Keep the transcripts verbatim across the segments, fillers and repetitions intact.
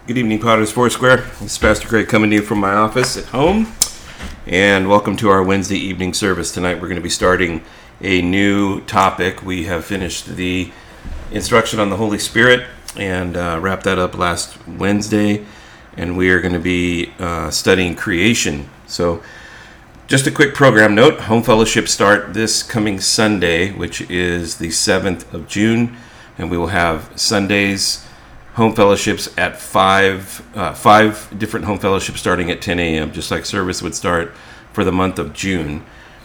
Good evening, Potters Foursquare. This is Pastor Greg coming to you from my office at home. And welcome to our Wednesday evening service. Tonight we're going to be starting a new topic. We have finished the instruction on the Holy Spirit and uh, wrapped that up last Wednesday. And we are going to be uh, studying creation. So just a quick program note. Home fellowship start this coming Sunday, which is the seventh of June. And we will have Sundays home fellowships at five, uh, five different home fellowships starting at ten a.m., just like service would start for the month of June.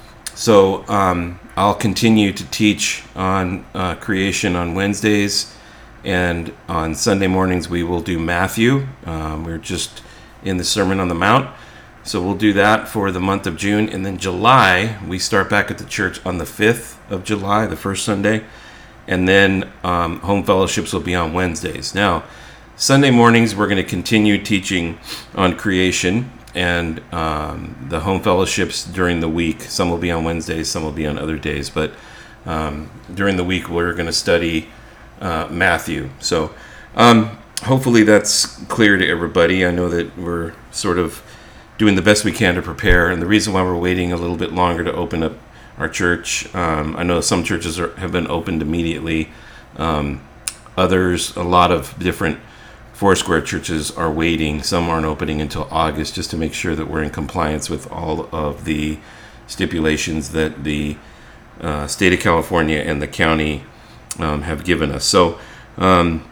So um, I'll continue to teach on uh, creation on Wednesdays, and on Sunday mornings we will do Matthew. Um, we're just in the Sermon on the Mount, so we'll do that for the month of June. And then July, we start back at the church on the fifth of July, the first Sunday. And then um, home fellowships will be on Wednesdays. Now, Sunday mornings, we're going to continue teaching on creation, and um, the home fellowships during the week. Some will be on Wednesdays, some will be on other days. But um, during the week, we're going to study uh, Matthew. So um, hopefully that's clear to everybody. I know that we're sort of doing the best we can to prepare. And the reason why we're waiting a little bit longer to open up our church, um, I know some churches are, have been opened immediately. Um, others, a lot of different Foursquare churches are waiting. Some aren't opening until August, just to make sure that we're in compliance with all of the stipulations that the uh, state of California and the county um, have given us. So um,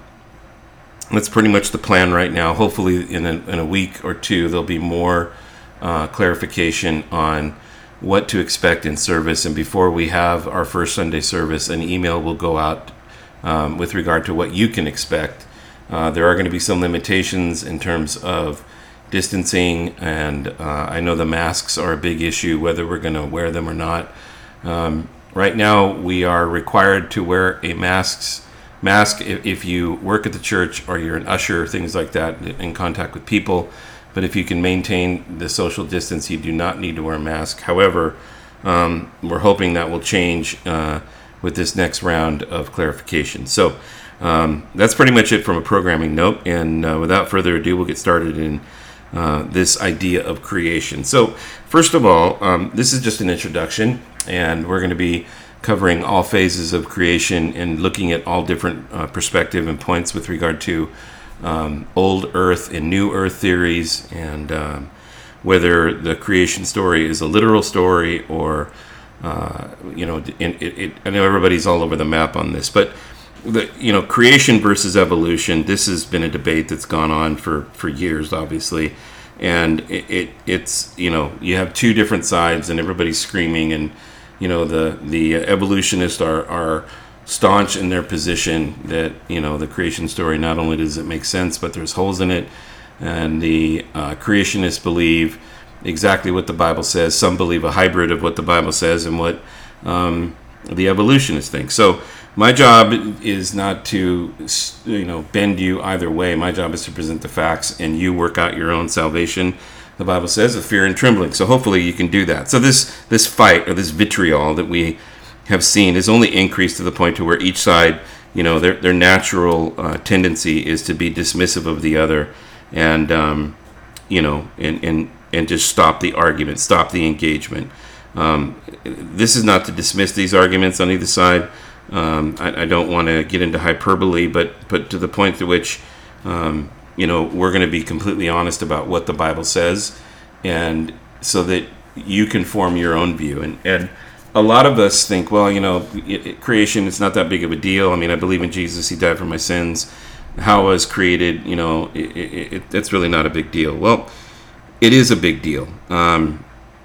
that's pretty much the plan right now. Hopefully in a, in a week or two, there'll be more uh, clarification on what to expect in service. And before we have our first Sunday service, an email will go out um, with regard to what you can expect. Uh, there are going to be some limitations in terms of distancing, and uh, I know the masks are a big issue, whether we're going to wear them or not. Um, right now, we are required to wear a masks, mask if, if you work at the church or you're an usher, things like that, in contact with people. But if you can maintain the social distance, you do not need to wear a mask. However, um, we're hoping that will change uh, with this next round of clarification. So um, that's pretty much it from a programming note. And uh, without further ado, we'll get started in uh, this idea of creation. So first of all, um, this is just an introduction, and we're going to be covering all phases of creation and looking at all different uh, perspective and points with regard to Um, old earth and new earth theories, and um, whether the creation story is a literal story or, uh, you know, it, it, it, I know everybody's all over the map on this, but the, you know, creation versus evolution, this has been a debate that's gone on for, for years, obviously, and it, it it's, you know, you have two different sides and everybody's screaming, and, you know, the, the evolutionists are, are staunch in their position that, you know, the creation story, not only does it make sense, but there's holes in it. And the uh, creationists believe exactly what the Bible says. Some believe a hybrid of what the Bible says and what um, the evolutionists think. So my job is not to, you know, bend you either way. My job is to present the facts, and you work out your own salvation, the Bible says, with fear and trembling. So hopefully you can do that. So this this fight, or this vitriol that we have seen, is only increased to the point to where each side, you know, their their natural uh, tendency is to be dismissive of the other, and um, you know, and and and just stop the argument, stop the engagement. Um, this is not to dismiss these arguments on either side. Um, I, I don't want to get into hyperbole, but but to the point to which, um, you know, we're going to be completely honest about what the Bible says, and so that you can form your own view. And and a lot of us think, well, you know, it, it, creation, it's not that big of a deal. I mean, I believe in Jesus. He died for my sins. How I was created, you know, it, it, it, it's really not a big deal. Well, it is a big deal. Um,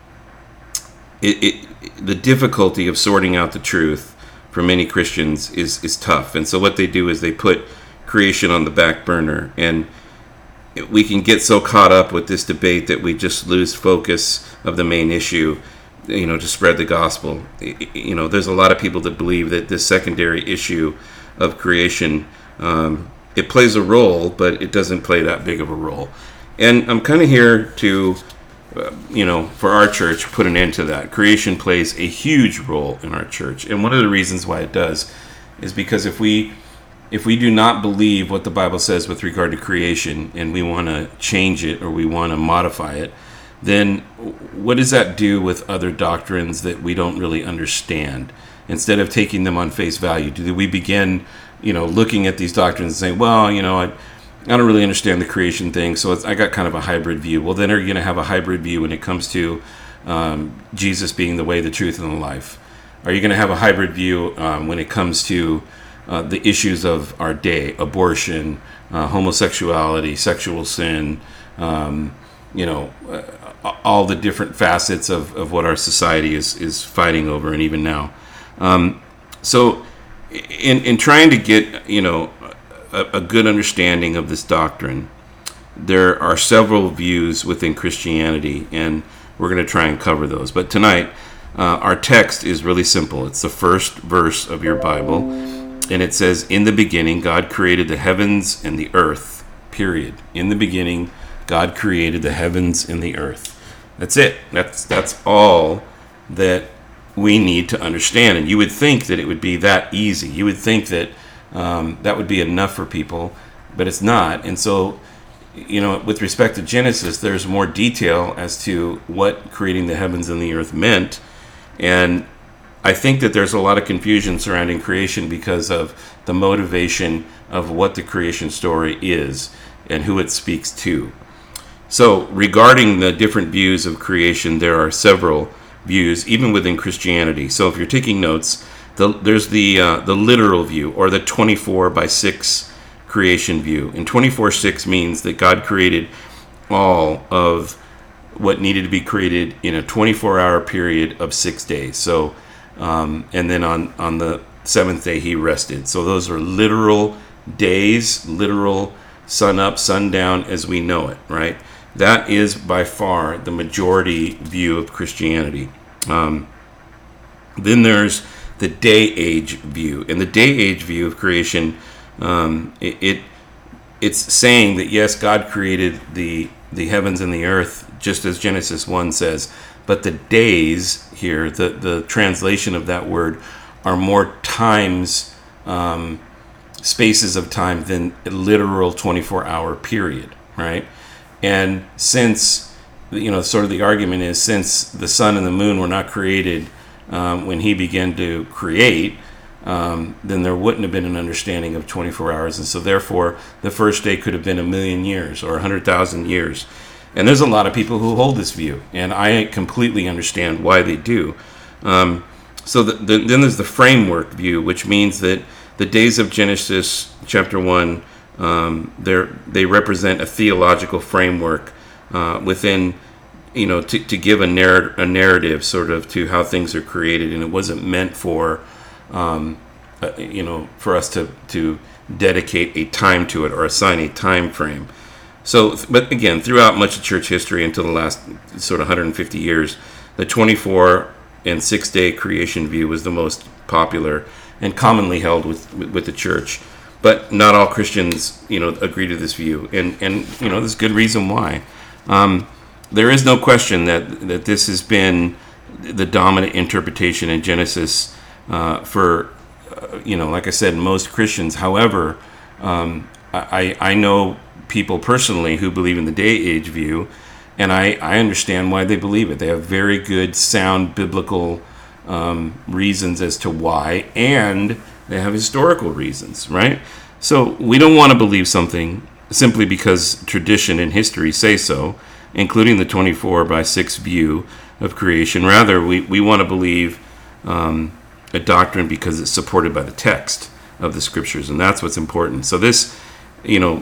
it, it, the difficulty of sorting out the truth for many Christians is, is tough. And so what they do is they put creation on the back burner. And we can get so caught up with this debate that we just lose focus of the main issue, you know, to spread the gospel. You know, there's a lot of people that believe that this secondary issue of creation, um, it plays a role, but it doesn't play that big of a role. And I'm kind of here to, uh, you know, for our church, put an end to that. Creation plays a huge role in our church. And one of the reasons why it does is because if we if we do not believe what the Bible says with regard to creation, and we want to change it or we want to modify it, then what does that do with other doctrines that we don't really understand? Instead of taking them on face value, do we begin, you know, looking at these doctrines and saying, well, you know, I, I don't really understand the creation thing, so it's, I got kind of a hybrid view. Well, then are you going to have a hybrid view when it comes to um, Jesus being the way, the truth, and the life? Are you going to have a hybrid view um, when it comes to uh, the issues of our day, abortion, uh, homosexuality, sexual sin, um, you know, uh, all the different facets of, of what our society is, is fighting over, and even now. Um, so in, in trying to get, you know, a, a good understanding of this doctrine, there are several views within Christianity, and we're going to try and cover those. But tonight, uh, our text is really simple. It's the first verse of your Bible, and it says, "In the beginning, God created the heavens and the earth," period. In the beginning, God created the heavens and the earth. That's it. That's that's all that we need to understand. And you would think that it would be that easy. You would think that um, that would be enough for people, but it's not. And so, you know, with respect to Genesis, there's more detail as to what creating the heavens and the earth meant. And I think that there's a lot of confusion surrounding creation because of the motivation of what the creation story is and who it speaks to. So regarding the different views of creation, there are several views, even within Christianity. So if you're taking notes, the, there's the uh, the literal view, or the twenty-four by six creation view. And twenty-four six means that God created all of what needed to be created in a twenty-four hour period of six days. So, um, and then on, on the seventh day, he rested. So those are literal days, literal sun up, sundown as we know it, right? That is by far the majority view of Christianity. Um, then there's the day age view. And the day age view of creation, um, it, it it's saying that, yes, God created the, the heavens and the earth, just as Genesis one says. But the days here, the, the translation of that word, are more times, um, spaces of time than a literal twenty-four hour period, right? And since, you know, sort of the argument is, since the sun and the moon were not created um, when he began to create, um, then there wouldn't have been an understanding of twenty-four hours. And so therefore, the first day could have been a million years or one hundred thousand years. And there's a lot of people who hold this view, and I completely understand why they do. Um, so the, the, then there's the framework view, which means that the days of Genesis chapter one, um, they represent a theological framework uh, within, you know, to, to give a, narr- a narrative sort of to how things are created. And it wasn't meant for, um, uh, you know, for us to, to dedicate a time to it or assign a time frame. So, but again, throughout much of church history until the last sort of one hundred fifty years, the twenty-four and six day creation view was the most popular and commonly held with with the church. But not all Christians, you know, agree to this view, and and you know, there's good reason why. Um, there is no question that that this has been the dominant interpretation in Genesis uh, for, uh, you know, like I said, most Christians. However, um, I I know people personally who believe in the day age view, and I, I understand why they believe it. They have very good, sound biblical um, reasons as to why, and they have historical reasons, right? So we don't want to believe something simply because tradition and history say so, including the twenty-four by six view of creation. Rather, we, we want to believe um, a doctrine because it's supported by the text of the scriptures, and that's what's important. So this, you know,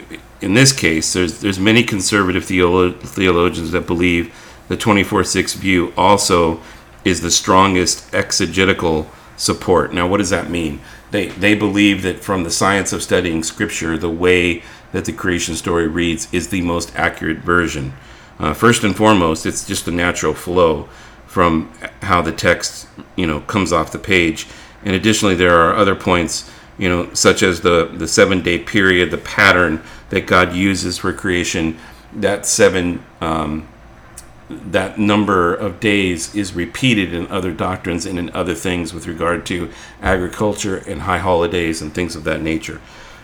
in this case, there's there's many conservative theolo- theologians that believe the twenty-four six view also is the strongest exegetical support. Now, what does that mean? They they believe that from the science of studying Scripture, the way that the creation story reads is the most accurate version. Uh, first and foremost, it's just a natural flow from how the text, you know, comes off the page. And additionally, there are other points, you know, such as the, the seven-day period, the pattern that God uses for creation, that seven um, that number of days is repeated in other doctrines and in other things with regard to agriculture and high holidays and things of that nature.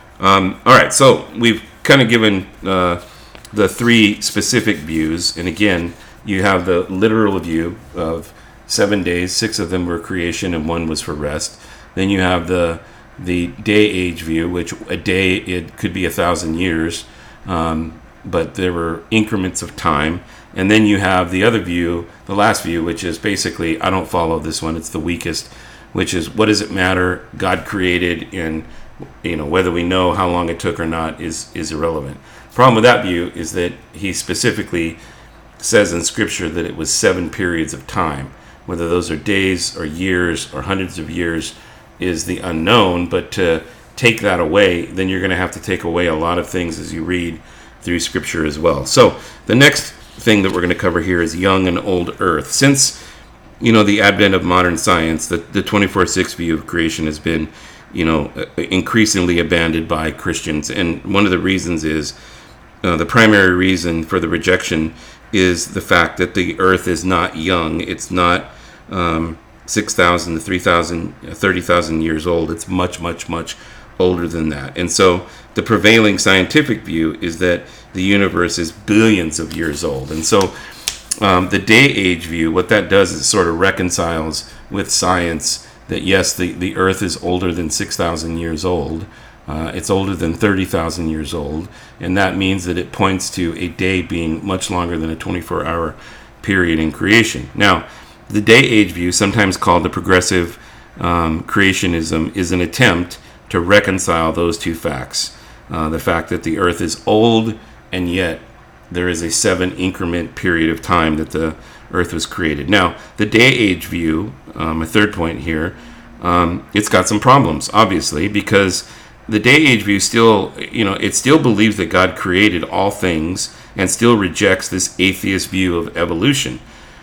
Um, all right, so we've kind of given uh, the three specific views, and again, you have the literal view of seven days. Six of them were creation, and one was for rest. Then you have the the day age view, which a day it could be a thousand years, um, but there were increments of time. And then you have the other view, the last view, which is basically, I don't follow this one. It's the weakest, which is, what does it matter? God created, and you know whether we know how long it took or not is is irrelevant. Problem with that view is that he specifically says in Scripture that it was seven periods of time. Whether those are days or years or hundreds of years is the unknown, but to take that away, then you're going to have to take away a lot of things as you read through Scripture as well. So the next thing that we're going to cover here is young and old earth. Since, you know, the advent of modern science, the, the twenty-four six view of creation has been, you know, increasingly abandoned by Christians. And one of the reasons is, uh, the primary reason for the rejection is the fact that the earth is not young. It's not um, six thousand to three thousand, thirty thousand years old. It's much, much, much older than that. And so the prevailing scientific view is that the universe is billions of years old. And so um, the day age view, what that does is sort of reconciles with science that, yes, the, the earth is older than six thousand years old. Uh, it's older than thirty thousand years old. And that means that it points to a day being much longer than a twenty-four hour period in creation. Now, the day age view, sometimes called the progressive um, creationism, is an attempt to reconcile those two facts. Uh, the fact that the earth is old, and yet there is a seven increment period of time that the earth was created. Now, the day age view, um, a third point here, um, it's got some problems, obviously, because the day age view still, you know, it still believes that God created all things and still rejects this atheist view of evolution.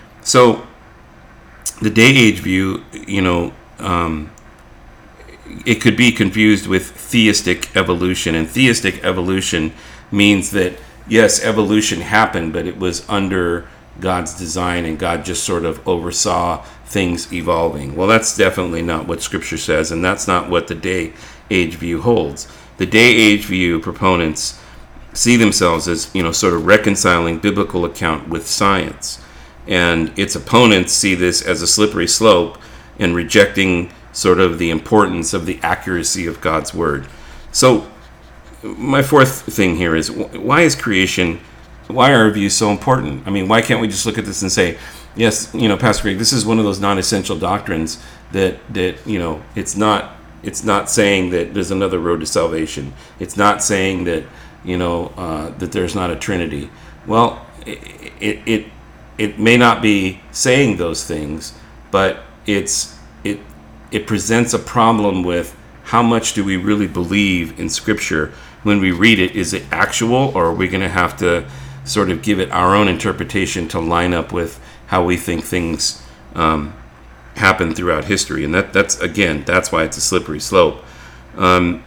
So the day age view, you know, um, it could be confused with theistic evolution. And theistic evolution means that, yes, evolution happened, but it was under God's design, and God just sort of oversaw things evolving. Well, that's definitely not what Scripture says, and that's not what the day age view holds. The day age view proponents see themselves as, you know, sort of reconciling biblical account with science, and its opponents see this as a slippery slope and rejecting sort of the importance of the accuracy of God's word. So my fourth thing here is, why is creation, why are our views so important? I mean, why can't we just look at this and say, yes, you know, Pastor Greg, this is one of those non-essential doctrines that, that you know, it's not it's not saying that there's another road to salvation. It's not saying that, you know, uh, that there's not a Trinity. Well, it, it it it may not be saying those things, but it's it it presents a problem with how much do we really believe in Scripture when we read it. Is it actual, or are we going to have to sort of give it our own interpretation to line up with how we think things um, happen throughout history? And that that's, again, that's why it's a slippery slope. Um,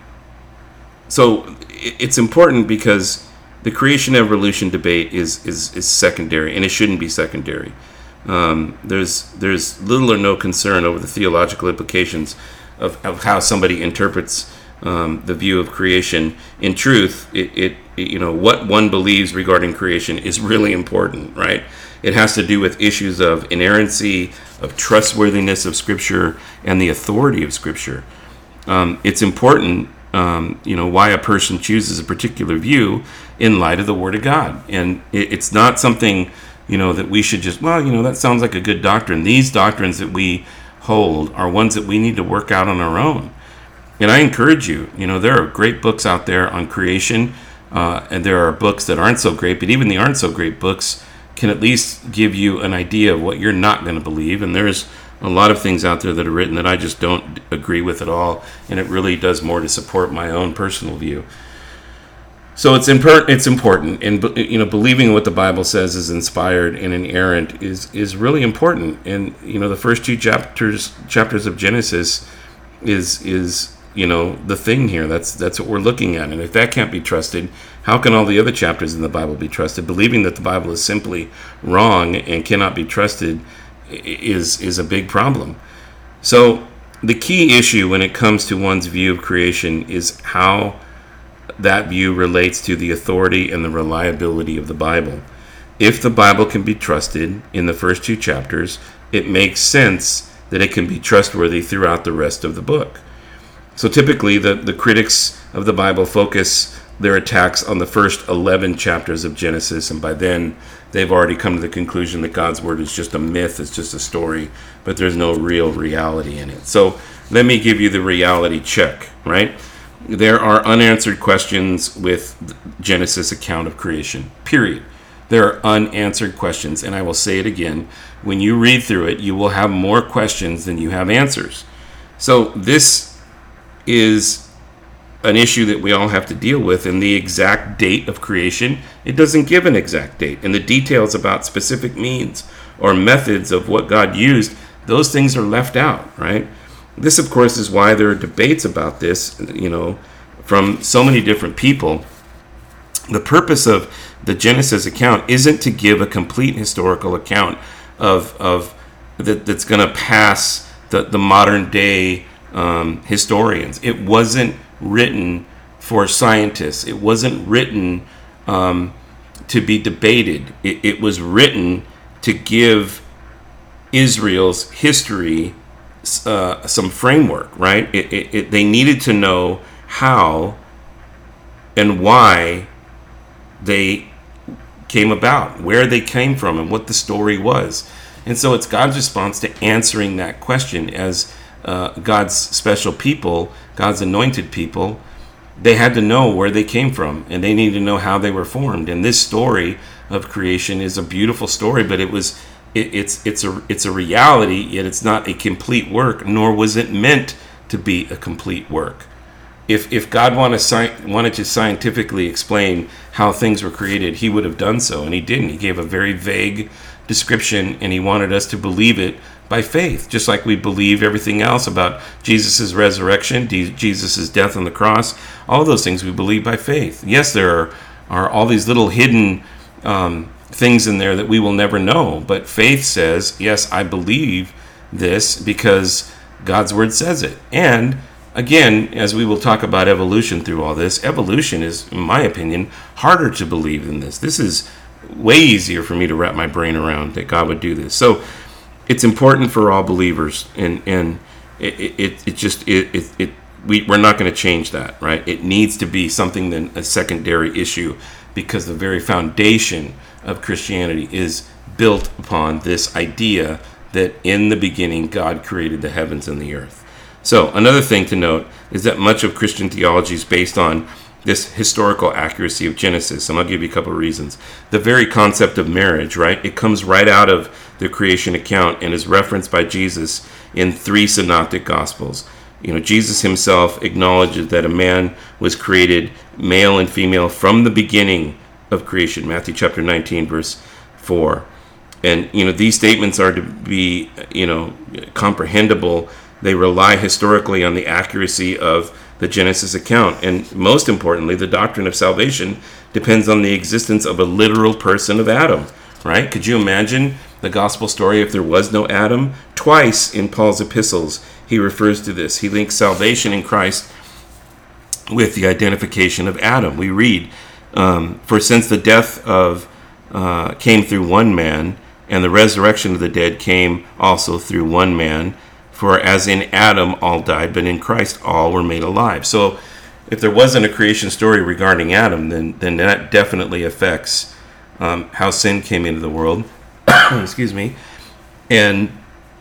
so it, it's important because the creation evolution debate is, is, is secondary, and it shouldn't be secondary. Um, there's there's little or no concern over the theological implications of, of how somebody interprets um, the view of creation. In truth, it, it, it you know what one believes regarding creation is really important, right? It has to do with issues of inerrancy, of trustworthiness of Scripture, and the authority of Scripture. Um, it's important, um, you know, why a person chooses a particular view in light of the Word of God, and it, it's not something, you know, that we should just, well, you know, that sounds like a good doctrine. These doctrines that we hold are ones that we need to work out on our own. And I encourage you, you know, there are great books out there on creation, uh, and there are books that aren't so great, but even the aren't so great books can at least give you an idea of what you're not going to believe. And there's a lot of things out there that are written that I just don't agree with at all, and it really does more to support my own personal view. So it's impor- it's important, and you know, believing what the Bible says is inspired and inerrant is is really important. And you know, the first two chapters chapters of Genesis is is you know, the thing here. That's that's what we're looking at. And if that can't be trusted, how can all the other chapters in the Bible be trusted? Believing that the Bible is simply wrong and cannot be trusted is is a big problem. So the key issue when it comes to one's view of creation is how that view relates to the authority and the reliability of the Bible. If the Bible can be trusted in the first two chapters, it makes sense that it can be trustworthy throughout the rest of the book. So typically, the, the critics of the Bible focus their attacks on the first eleven chapters of Genesis, and by then they've already come to the conclusion that God's word is just a myth, it's just a story, but there's no real reality in it. So let me give you the reality check, right? There are unanswered questions with Genesis account of creation, period. There are unanswered questions, and I will say it again. When you read through it, you will have more questions than you have answers. So this is an issue that we all have to deal with, and the exact date of creation, it doesn't give an exact date. And the details about specific means or methods of what God used, those things are left out, right? This, of course, is why there are debates about this, you know, from so many different people. The purpose of the Genesis account isn't to give a complete historical account of of that, that's going to pass the, the modern day um, historians. It wasn't written for scientists. It wasn't written um, to be debated. It, it was written to give Israel's history uh, some framework, right? It, it, it, they needed to know how and why they came about, where they came from, and what the story was. And so it's God's response to answering that question as uh, God's special people, God's anointed people. They had to know where they came from, and they needed to know how they were formed. And this story of creation is a beautiful story, but it was it, it's it's a it's a reality, yet it's not a complete work, nor was it meant to be a complete work. If if God wanted, sci- wanted to scientifically explain how things were created, he would have done so, and he didn't. He gave a very vague description, and he wanted us to believe it by faith, just like we believe everything else about Jesus' resurrection, Jesus' death on the cross. All those things we believe by faith. Yes, there are, are all these little hidden um, things in there that we will never know, but faith says, yes, I believe this because God's word says it. And again, as we will talk about evolution through all this, evolution is, in my opinion, harder to believe than this. This is way easier for me to wrap my brain around that God would do this. So it's important for all believers, and and it it, it just it it, it we we're not going to change that, right? It needs to be something than a secondary issue, because the very foundation of Christianity is built upon this idea that in the beginning God created the heavens and the earth. So another thing to note is that much of Christian theology is based on this historical accuracy of Genesis, and I'll give you a couple of reasons. The very concept of marriage, right? It comes right out of the creation account and is referenced by Jesus in three synoptic gospels. You know, Jesus himself acknowledges that a man was created male and female from the beginning of creation, Matthew chapter nineteen, verse four. And, you know, these statements are to be, you know, comprehensible. They rely historically on the accuracy of the Genesis account. And most importantly, the doctrine of salvation depends on the existence of a literal person of Adam, right? Could you imagine the gospel story if there was no Adam? Twice in Paul's epistles, he refers to this. He links salvation in Christ with the identification of Adam. We read, um, for since the death of uh, came through one man, and the resurrection of the dead came also through one man, for as in Adam all died, but in Christ all were made alive. So if there wasn't a creation story regarding Adam, then then that definitely affects um, how sin came into the world. Excuse me. And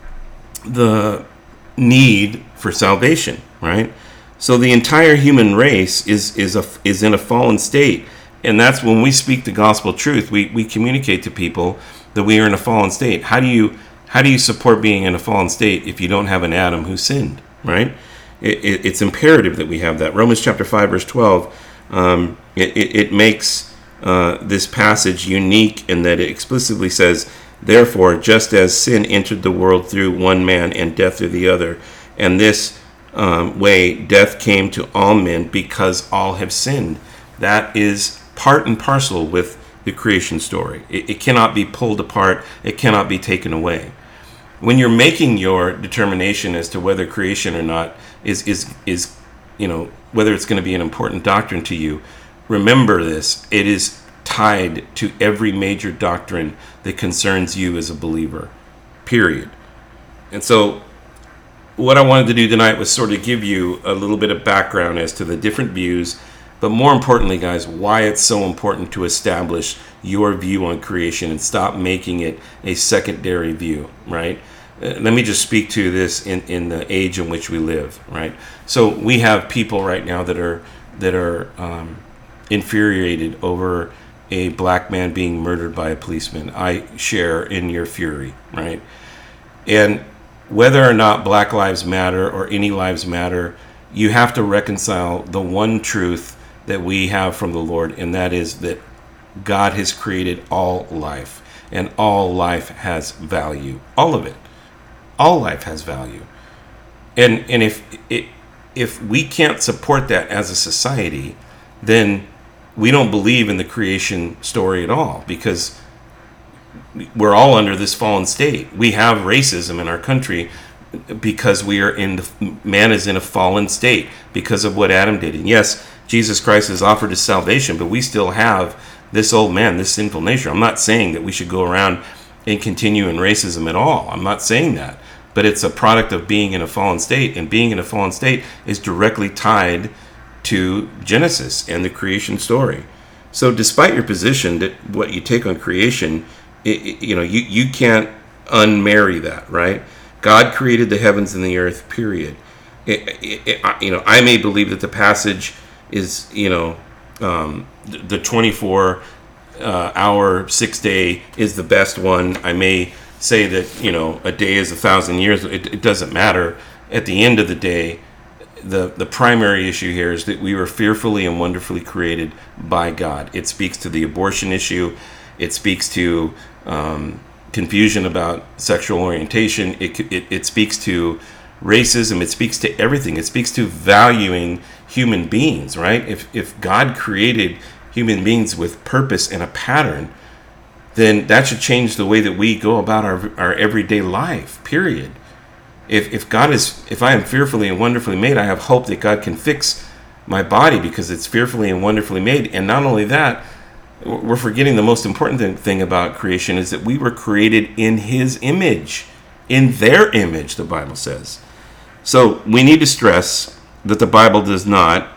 the need for salvation, right? So the entire human race is is a, is in a fallen state. And that's when we speak the gospel truth, we, we communicate to people that we are in a fallen state. How do you How do you support being in a fallen state if you don't have an Adam who sinned, right? It, it, it's imperative that we have that. Romans chapter five, verse twelve, um, it, it, it makes uh, this passage unique in that it explicitly says, therefore, just as sin entered the world through one man and death through the other, and this um, way, death came to all men because all have sinned. That is part and parcel with the creation story. It, it cannot be pulled apart. It cannot be taken away. When you're making your determination as to whether creation or not is is is you know whether it's going to be an important doctrine to you, remember this: it is tied to every major doctrine that concerns you as a believer. Period. And so, what I wanted to do tonight was sort of give you a little bit of background as to the different views, but more importantly, guys, why it's so important to establish your view on creation and stop making it a secondary view, right? Uh, let me just speak to this in, in the age in which we live, right? So we have people right now that are that are um, infuriated over a black man being murdered by a policeman. I share in your fury, right? And whether or not Black Lives Matter or any lives matter, you have to reconcile the one truth that we have from the Lord, and that is that God has created all life, and all life has value. All of it. All life has value. And and if it, if we can't support that as a society, then we don't believe in the creation story at all, because we're all under this fallen state. We have racism in our country because we are in the man is in a fallen state because of what Adam did. And yes, Jesus Christ has offered us salvation, but we still have this old man, this sinful nature. I'm not saying that we should go around and continue in racism at all. I'm not saying that. But it's a product of being in a fallen state, and being in a fallen state is directly tied to Genesis and the creation story. So despite your position that what you take on creation, it, it, you know, you, you can't unmarry that, right? God created the heavens and the earth, period. It, it, it, you know, I may believe that the passage is, you know, um, the twenty-four uh, hour, six day is the best one. I may say that, you know, a day is a thousand years. It, it doesn't matter. At the end of the day, the, the primary issue here is that we were fearfully and wonderfully created by God. It speaks to the abortion issue. It speaks to um, confusion about sexual orientation. It, it, it speaks to racism. It speaks to everything. It speaks to valuing human beings, right? If, if God created human beings with purpose and a pattern, then that should change the way that we go about our, our everyday life, period. If if God is, if I am fearfully and wonderfully made, I have hope that God can fix my body because it's fearfully and wonderfully made. And not only that, we're forgetting the most important thing, thing about creation is that we were created in His image, in their image, the Bible says. So we need to stress that the Bible does not,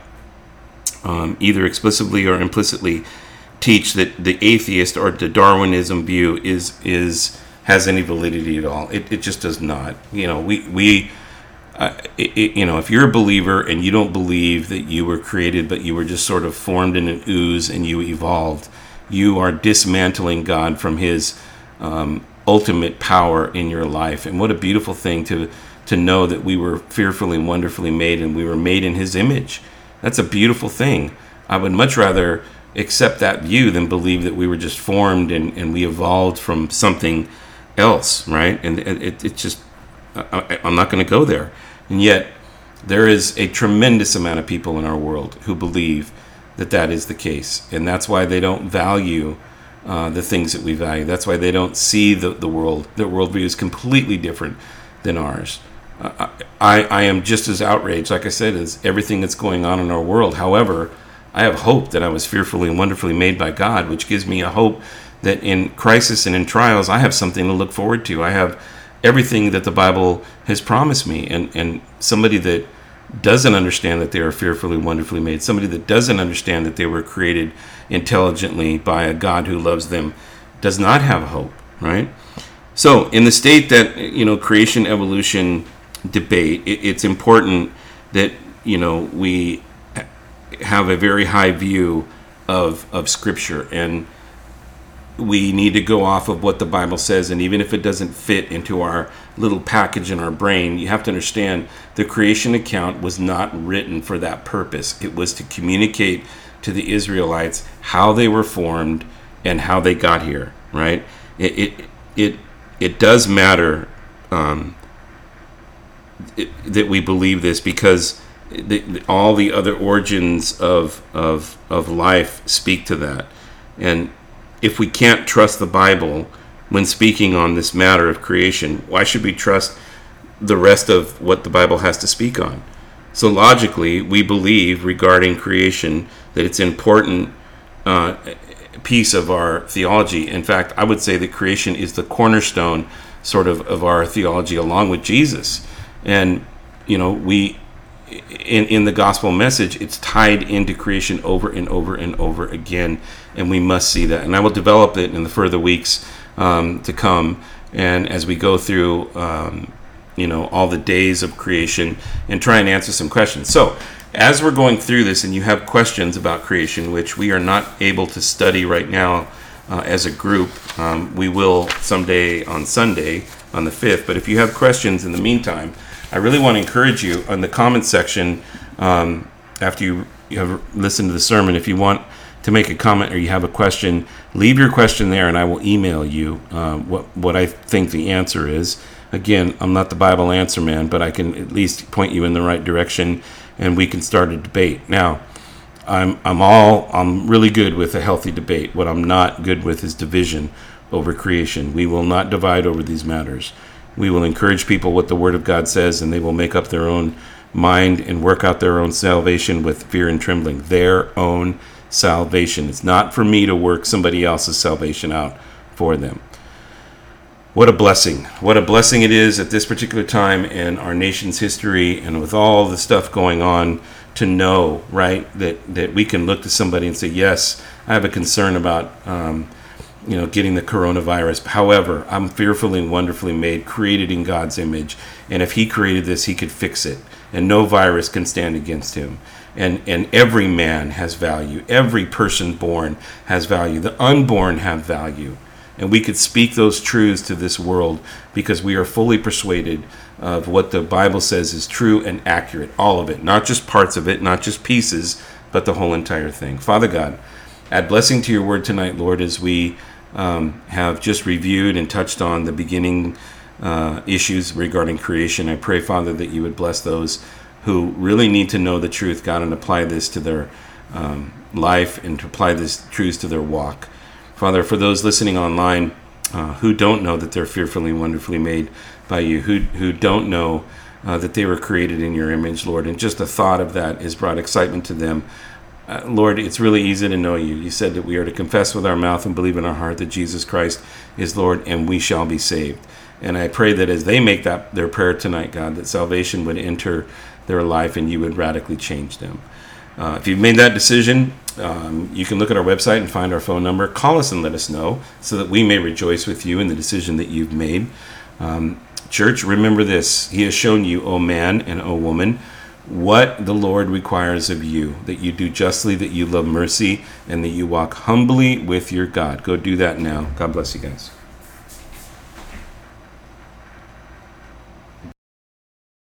um, either explicitly or implicitly, teach that the atheist or the Darwinism view is is has any validity at all. It it just does not. You know, we we uh, it, it, you know, if you're a believer and you don't believe that you were created, but you were just sort of formed in an ooze and you evolved, you are dismantling God from His um, ultimate power in your life. And what a beautiful thing to to know that we were fearfully and wonderfully made, and we were made in His image. That's a beautiful thing. I would much rather accept that view than believe that we were just formed and, and we evolved from something else, right? And it, it just, I, I'm not going to go there. And yet, there is a tremendous amount of people in our world who believe that that is the case. And that's why they don't value uh, the things that we value. That's why they don't see the, the world. Their worldview is completely different than ours. Uh, I, I am just as outraged, like I said, as everything that's going on in our world. However, I have hope that I was fearfully and wonderfully made by God, which gives me a hope that in crisis and in trials, I have something to look forward to. I have everything that the Bible has promised me. And, and somebody that doesn't understand that they are fearfully and wonderfully made, somebody that doesn't understand that they were created intelligently by a God who loves them, does not have hope, right? So in the state that, you know, creation evolution debate, it, it's important that, you know, we have a very high view of of Scripture, and we need to go off of what the Bible says. And even if it doesn't fit into our little package in our brain, you have to understand the creation account was not written for that purpose. It was to communicate to the Israelites how they were formed and how they got here, right? It it it, it does matter um, it, that we believe this, because the, the, all the other origins of of of life speak to that. And if we can't trust the Bible when speaking on this matter of creation, why should we trust the rest of what the Bible has to speak on? So logically, we believe regarding creation that it's an important uh, piece of our theology. In fact, I would say that creation is the cornerstone sort of of our theology, along with Jesus. And, you know, we, in, in the gospel message, it's tied into creation over and over and over again, and we must see that. And I will develop it in the further weeks um, to come, and as we go through, um, you know, all the days of creation, and try and answer some questions. So, as we're going through this, and you have questions about creation, which we are not able to study right now uh, as a group, um, we will someday on Sunday, on the fifth. But if you have questions in the meantime, I really want to encourage you in the comments section, um, after you, you have listened to the sermon, if you want to make a comment or you have a question, leave your question there, and I will email you uh, what, what I think the answer is. Again, I'm not the Bible answer man, but I can at least point you in the right direction, and we can start a debate. Now, I'm I'm all I'm really good with a healthy debate. What I'm not good with is division over creation. We will not divide over these matters. We will encourage people what the Word of God says, and they will make up their own mind and work out their own salvation with fear and trembling. Their own salvation. It's not for me to work somebody else's salvation out for them. What a blessing. What a blessing it is at this particular time in our nation's history, and with all the stuff going on, to know, right, that, that we can look to somebody and say, yes, I have a concern about, um, you know, getting the coronavirus. However, I'm fearfully and wonderfully made, created in God's image. And if he created this, he could fix it. And no virus can stand against him. And, and every man has value. Every person born has value. The unborn have value. And we could speak those truths to this world because we are fully persuaded of what the Bible says is true and accurate. All of it. Not just parts of it, not just pieces, but the whole entire thing. Father God, add blessing to your word tonight, Lord, as we um, have just reviewed and touched on the beginning uh, issues regarding creation. I pray, Father, that you would bless those who really need to know the truth, God, and apply this to their um, life and to apply this truth to their walk. Father, for those listening online uh, who don't know that they're fearfully and wonderfully made by you, who who don't know uh, that they were created in your image, Lord, and just the thought of that has brought excitement to them. Uh, Lord, it's really easy to know you. You said that we are to confess with our mouth and believe in our heart that Jesus Christ is Lord, and we shall be saved. And I pray that as they make that their prayer tonight, God, that salvation would enter their life and you would radically change them. Uh, if you've made that decision, um, you can look at our website and find our phone number. Call us and let us know so that we may rejoice with you in the decision that you've made. Um, church, remember this. He has shown you, O man and O woman, what the Lord requires of you, that you do justly, that you love mercy, and that you walk humbly with your God. Go do that now. God bless you guys.